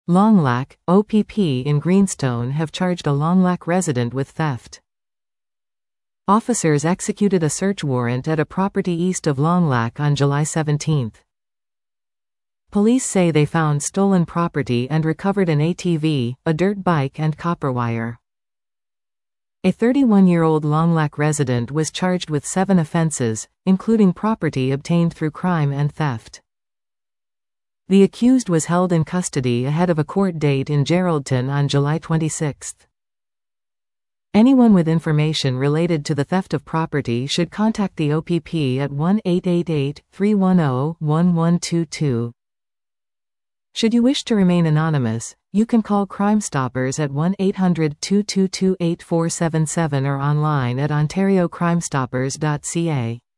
Longlac, OPP in Greenstone have charged a Longlac resident with theft. Officers executed a search warrant at a property east of Longlac on July 17. Police say they found stolen property and recovered an ATV, a dirt bike and copper wire. A 31-year-old Longlac resident was charged with 7 offenses, including property obtained through crime and theft. The accused was held in custody ahead of a court date in Geraldton on July 26. Anyone with information related to the theft of property should contact the OPP at 1-888-310-1122. Should you wish to remain anonymous, you can call Crime Stoppers at 1-800-222-8477 or online at ontariocrimestoppers.ca.